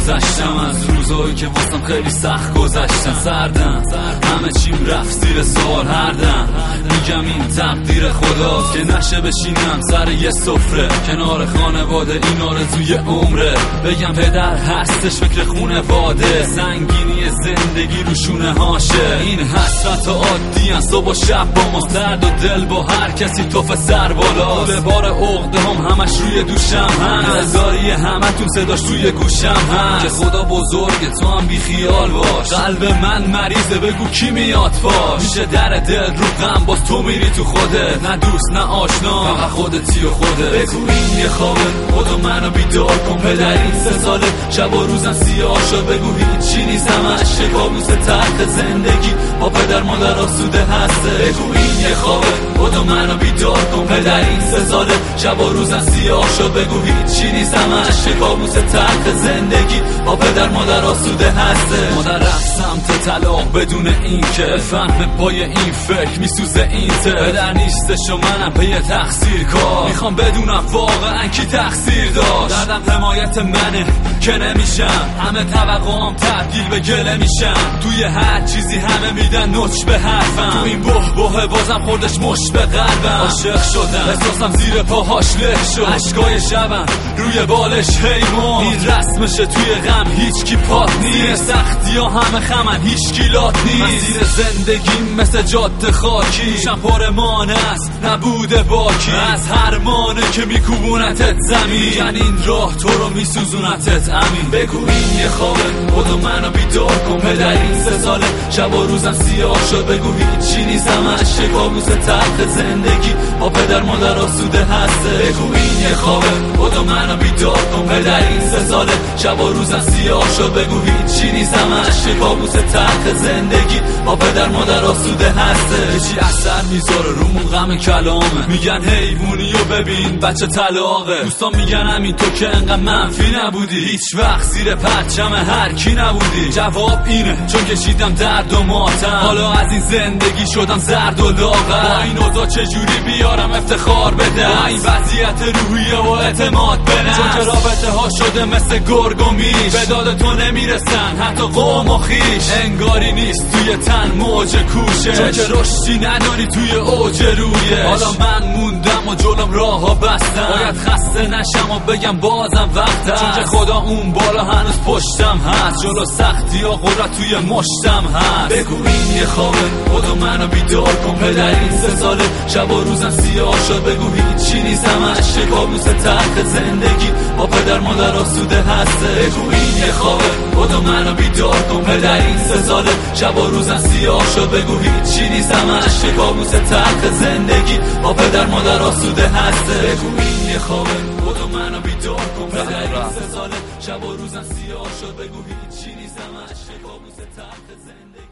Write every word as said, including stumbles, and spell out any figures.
گذشتم از روزایی که واسم خیلی سخت گذشتن. سردم همه چیم رفت زیر سوال، هر دم میگم این تقدیر خداست که نشه بشینم سر یه سفره کنار خانواده، این آرزوی عمره. بگم پدر هستش فکر خونواده، سنگینی زندگی رو شونه هاشه. این حسرت عادی ان صبح و شب با ماست، درد و دل با هر کسی توف سر بالاست. طول بار عقده هم همش روی دوشم هست، دلداری همتون صداش توی گوشم هست. که خدا بزرگه تو هم بی خیال باش، قلب من مریضه بگو کی میاد پاش. میشه در دل رو غم باز تو میری تو خوده، نه دوست نه آشنا فقط خودتی و خوده. بگو این یه خوابه خودو منو بیدار کن، پدر این سه ساله شب و روزم سیاه شد. بگو هیچی نیست همش کابوس تلخ زندگی، با پدر مادر آسوده هسته. بگو این یه خوابه خودو منو بیدار کن، پدر این سه ساله شب و روزم سیاه شد. بگو هیچی نیست همش کابوس تلخ زندگی، با پدر مادر آسوده هسته. مادر رفت سمت طلاق بدون این که بفهمه پای این فکر میسوزه این ته. پدر نیستش و منم پی تقصیر کار، میخوام بدونم واقعا کی تقصیر داشت. دردم حمایت منه که نمیشم، همه توقعام تبدیل به گله میشن. توی هر چیزی همه میدن نوچ به حرفم، تو این بوه بوه بازم خوردش مشت به قلبم. عاشق شدم احساسم زیر پاهاش له شد، عشقای شبم روی بالش حیوان. این رسمشه توی غم هیچ کی پاک نیست، سختی ها همه خمن هیچ کی لات نیست. مسیر زندگی مثل جاده خاکی، شم پر مان است نبوده باکی. از هر مانه که میکوبونتت زمین، یعنی این راه تو رو میسوزونتت امین. بگو این یه خوابه خودو منو بیدار کن، پدر این سه ساله شب و روزم سیاه شد. بگو هیچی نیست همش کابوس تلخ زندگی، با پدر مادر آسوده هسته. بگو این یه خوابه خودو منو بیدار کن، پدر این سه ساله شب و روزم سیاه شد. بگو هیچی نیست همش کابوس تلخ زندگی، با پدر مادر آسوده هسته. هیچی اثر میذاره رومون غم کلامه، میگن حیوونی و ببین بچه طلاقه. دوستان میگن همین تو که انقدر منفی نبودی، هیچ وقت زیر پرچم هر کی نبودی. جواب اینه چون کشیدم درد و ماتم، حالا از این زندگی شدم زرد و لاغر. با این اوضاع چجوری بیارم افتخار بدم، با این وضعیت روحیه و اعتماد به نفس. چون که رابطه ها شده مثل گرگ و میش، به داد تو نمیرسن حتی قوم و خیش. انگاری نیست توی تن موج کوشه، چون که رشدی نداری توی اوج رویش. حالا من موندم و جلوم راه ها بستم، باید خسته نشم و بگم بازم وقت هست. چون که خدا اون بالا هنوز پشتم هست، جلو سختی ها قدرت توی مشتم هست. بگو این یه خوابه خودو منو بیدار کن، پدر این سه ساله شب و روزم سیاه شد. بگو هیچی نیست همش کابوس تلخ زندگی، با پدر مادر آسوده هسته. بگو این یه خوابه خودو منو بیدار کن، پدر این سه ساله شب و روزم سیاه شد. بگو هیچی نیست همش کابوس تلخ زندگی، با پدر مادر آسوده هسته. بگو این یه خوابه خودو منو بیدار کن، پدر این سه ساله شب و روزم سیاه شد. بگو هیچی نیست همش کابوس تلخ زندگی.